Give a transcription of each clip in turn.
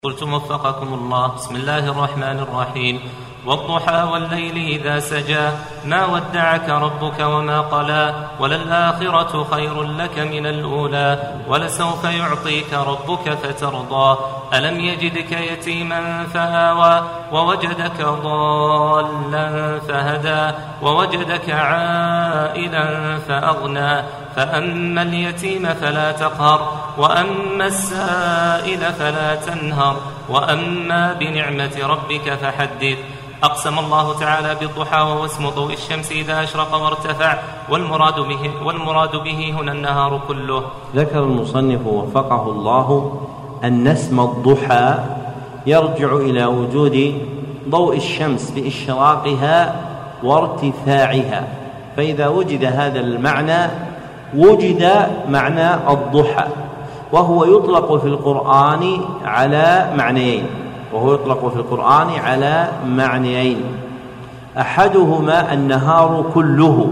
قلت وفقكم الله. بسم الله الرحمن الرحيم. والضحى والليل إذا سجى ما ودعك ربك وما قلى وللآخرة خير لك من الأولى ولسوف يعطيك ربك فترضى ألم يجدك يتيما فآوى ووجدك ضالا فهدى ووجدك عائلا فأغنى فأما اليتيم فلا تقهر وأما السائل فلا تنهر وأما بنعمة ربك فحدث. أقسم الله تعالى بالضحى وهو اسم ضوء الشمس إذا أشرق وارتفع والمراد به هنا النهار كله. ذكر المصنف وفقه الله أن اسم الضحى يرجع إلى وجود ضوء الشمس بإشراقها وارتفاعها، فإذا وجد هذا المعنى وجد معنى الضحى، وهو يطلق في القرآن على معنيين أحدهما النهار كله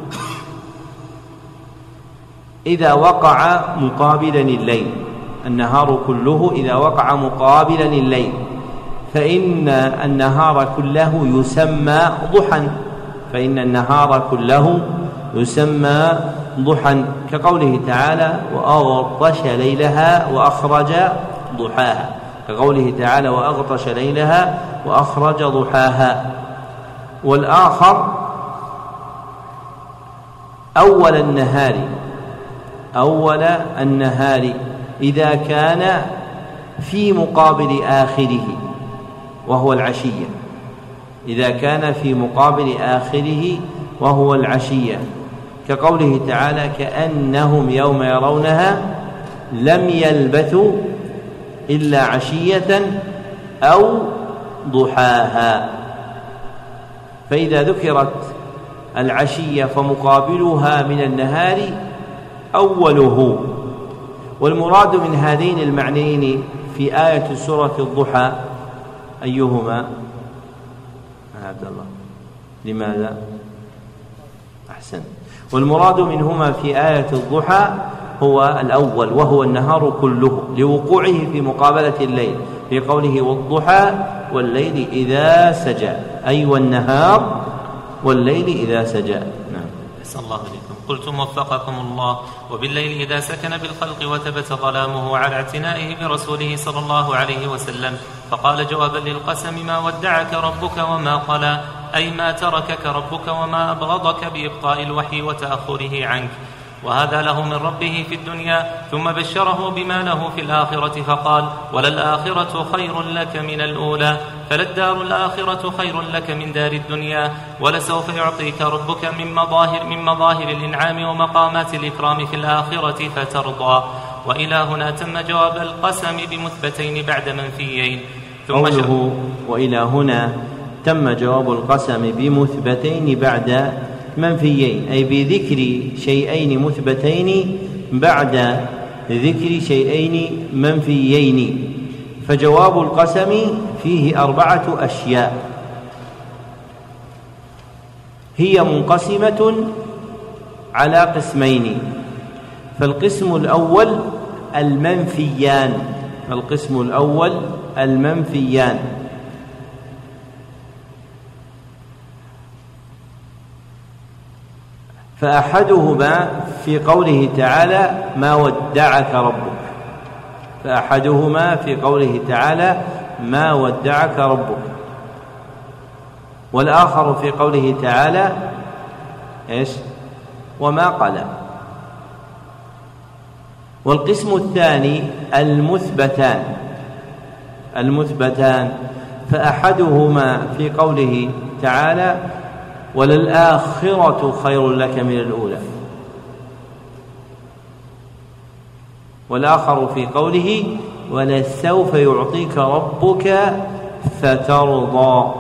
إذا وقع مقابلا الليل، فإن النهار كله يسمى ضحى كقوله تعالى وأغطش ليلها وأخرج ضحاها. والآخر أول النهار إذا كان في مقابل آخره وهو العشية، كقوله تعالى كأنهم يوم يرونها لم يلبثوا إلا عشية أو ضحاها. فإذا ذكرت العشية فمقابلها من النهار أوله. والمراد من هذين المعنيين في آية سورة الضحى أيهما؟ عبد الله لماذا؟ أحسن. والمراد منهما في آية الضحى هو الأول وهو النهار كله لوقوعه في مقابلة الليل في قوله والضحى والليل إذا سجى، أي والنهار والليل إذا سجى. نعم. أحسن الله إليكم. قلتم وفقكم الله. وبالليل إذا سكن بالخلق وثبت ظلامه على اعتنائه برسوله صلى الله عليه وسلم، فقال جوابا للقسم ما ودعك ربك وما قلى، أي ما تركك ربك وما أبغضك بإبطاء الوحي وتأخره عنك، وهذا له من ربه في الدنيا، ثم بشره بما له في الآخرة فقال وللآخرة خير لك من الأولى، فللدار الآخرة خير لك من دار الدنيا، ولسوف يعطيك ربك من مظاهر الإنعام ومقامات الإكرام في الآخرة فترضى. وإلى هنا تم جواب القسم بمثبتين بعد منفيين. وإلى هنا تم جواب القسم بمثبتين بعد منفيين، أي بذكر شيئين مثبتين بعد ذكر شيئين منفيين. فجواب القسم فيه 4 أشياء هي منقسمة على قسمين. فالقسم الأول المنفيان، فأحدهما في قوله تعالى ما ودعك ربك، والآخر في قوله تعالى وما قلى. والقسم الثاني المثبتان، فأحدهما في قوله تعالى وللآخرة خير لك من الأولى، والآخر في قوله ولسوف يعطيك ربك فترضى.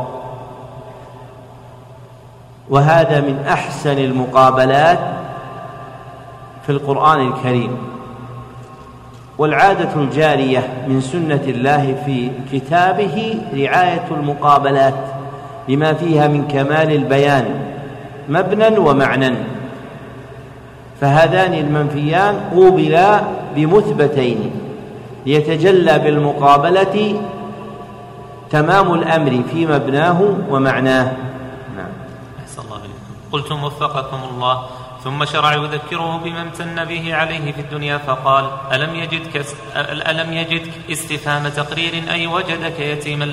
وهذا من أحسن المقابلات في القرآن الكريم، والعادة الجارية من سنة الله في كتابه رعاية المقابلات لما فيها من كمال البيان مبنى ومعنى، فهذان المنفيان قوبلا بمثبتين، ليتجلى بالمقابلة تمام الأمر في مبناه ومعناه. نعم. أحسن الله إليكم. قلتم وفقكم الله. ثم شرع يذكره بما امتن به عليه في الدنيا فقال: ألم يجدك استفهام تقرير أي وجدك يتيما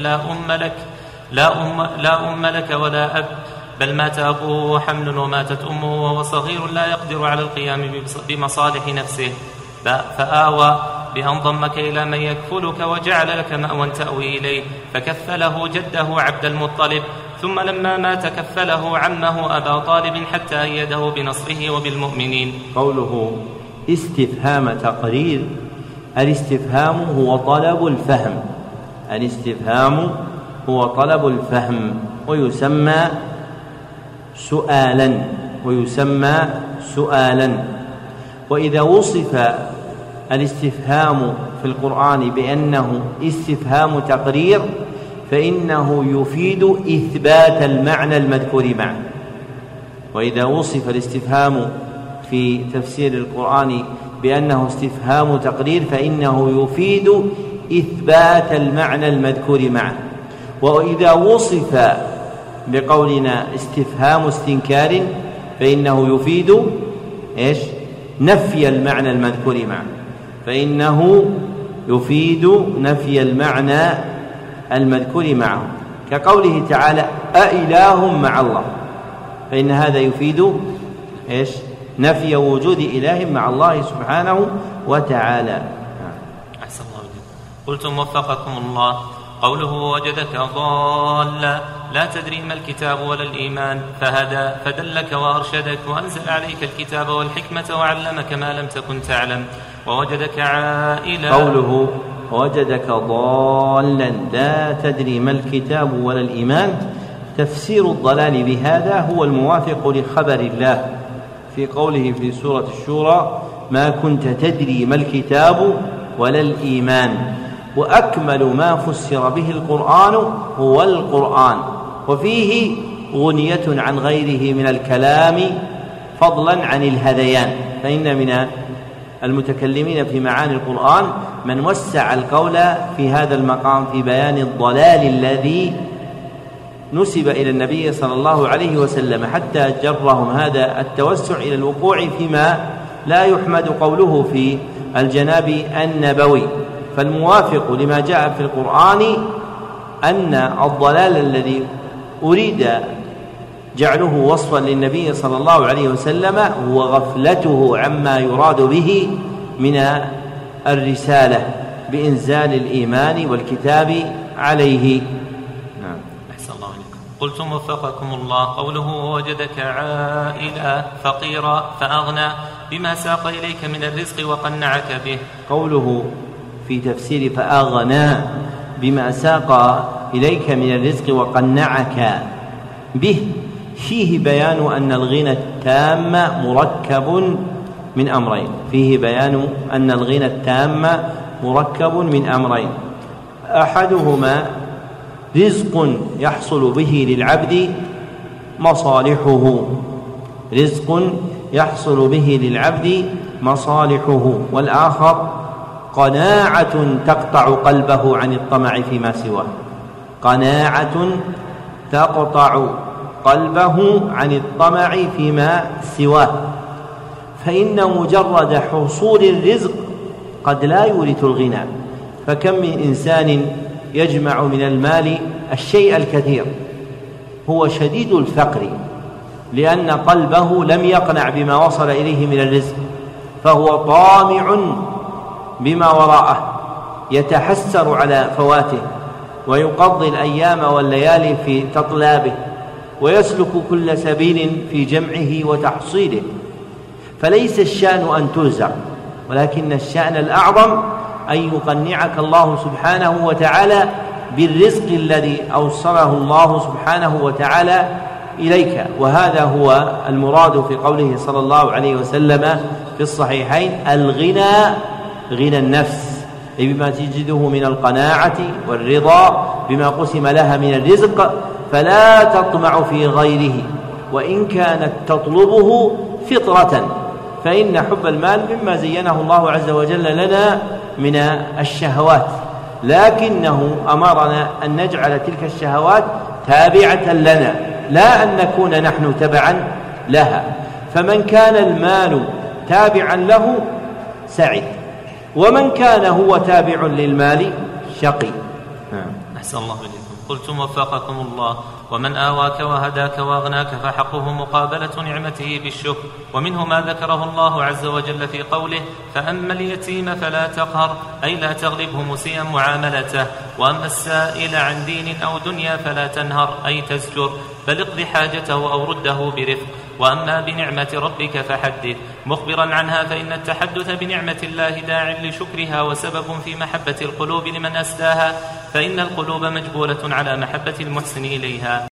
لا أم لك ولا أب، بل مات أبوه وحمل وماتت أمه وهو صغير لا يقدر على القيام بمصالح نفسه، فآوى بأن ضمك إلى من يكفلك وجعل لك مأوى تأوي إليه، فكفله جده عبد المطلب، ثم لما مات كفله عمه أبا طالب حتى أيده بنصره وبالمؤمنين. قوله استفهام تقرير، الاستفهام هو طلب الفهم، الاستفهام هو طلب الفهم، ويسمى سؤالا. وإذا وصف الاستفهام في القرآن بأنه استفهام تقرير فإنه يفيد إثبات المعنى المذكور معه. وإذا وصف الاستفهام في تفسير القرآن بأنه استفهام تقرير فإنه يفيد إثبات المعنى المذكور معه. وإذا وصف بقولنا استفهام استنكار فإنه يفيد نفي المعنى المذكور معه، فإنه يفيد نفي المعنى المذكور معه، كقوله تعالى: أإله مع الله، فإن هذا يفيد نفي وجود إله مع الله سبحانه وتعالى. أحسن الله عليكم. قلتم وفقكم الله. قوله: وجدك ضالا لا تدري ما الكتاب ولا الإيمان فهدى فدلك وأرشدك وأنزل عليك الكتاب والحكمة وعلمك ما لم تكن تعلم ووجدك عائلا. قوله وجدك ضالا لا تدري ما الكتاب ولا الإيمان، تفسير الضلال بهذا هو الموافق لخبر الله في قوله في سورة الشورى: ما كنت تدري ما الكتاب ولا الإيمان. وأكمل ما فسر به القرآن هو القرآن، وفيه غنية عن غيره من الكلام فضلا عن الهذيان، فإن من المتكلمين في معاني القرآن من وسع القول في هذا المقام في بيان الضلال الذي نسب إلى النبي صلى الله عليه وسلم، حتى جرهم هذا التوسع إلى الوقوع فيما لا يحمد قوله في الجناب النبوي. فالموافق لما جاء في القرآن أن الضلال الذي أريد جعله وصفا للنبي صلى الله عليه وسلم هو غفلته عما يراد به من الرسالة بإنزال الإيمان والكتاب عليه. نعم. أحسن الله عليكم. قلتم وفقكم الله. قوله: ووجدك عائلا فقيرا فأغنى بما ساق إليك من الرزق وقنعك به. قوله في تفسير فأغنى بما ساق إليك من الرزق وقنعك به فيه بيان أن الغنى التام مركب من أمرين، فيه بيان أن الغنى التام مركب من أمرين: أحدهما رزق يحصل به للعبد مصالحه، رزق يحصل به للعبد مصالحه، والآخر قناعة تقطع قلبه عن الطمع فيما سواه، قناعة تقطع قلبه عن الطمع فيما سواه. فإن مجرد حصول الرزق قد لا يورث الغنى، فكم من إنسان يجمع من المال الشيء الكثير هو شديد الفقر لأن قلبه لم يقنع بما وصل إليه من الرزق، فهو طامع بما وراءه، يتحسر على فواته ويقضي الأيام والليالي في تطلابه ويسلك كل سبيل في جمعه وتحصيله. فليس الشأن أن ترزق، ولكن الشأن الأعظم أن يقنعك الله سبحانه وتعالى بالرزق الذي أوصله الله سبحانه وتعالى إليك. وهذا هو المراد في قوله صلى الله عليه وسلم في الصحيحين: الغنى غنى النفس، أي بما تجده من القناعة والرضا بما قسم لها من الرزق، فلا تطمع في غيره وإن كانت تطلبه فطرة، فإن حب المال مما زينه الله عز وجل لنا من الشهوات، لكنه أمرنا أن نجعل تلك الشهوات تابعة لنا، لا أن نكون نحن تبعا لها. فمن كان المال تابعا له سعيد، ومن كان هو تابع للمال شقي. أحسن الله إليكم. قلتم وفقكم الله: ومن آواك وهداك وأغناك فحقه مقابلة نعمته بالشكر. ومنه ما ذكره الله عز وجل في قوله: فأما اليتيم فلا تقهر، أي لا تغلبه مسيئا معاملته. وأما السائل عن دين أو دنيا فلا تنهر، أي تزجر، بل اقض حاجته أو رده برفق. وأما بنعمة ربك فحدث، مخبرا عنها، فإن التحدث بنعمة الله داع لشكرها وسبب في محبة القلوب لمن أسداها، فإن القلوب مجبولة على محبة المحسن إليها.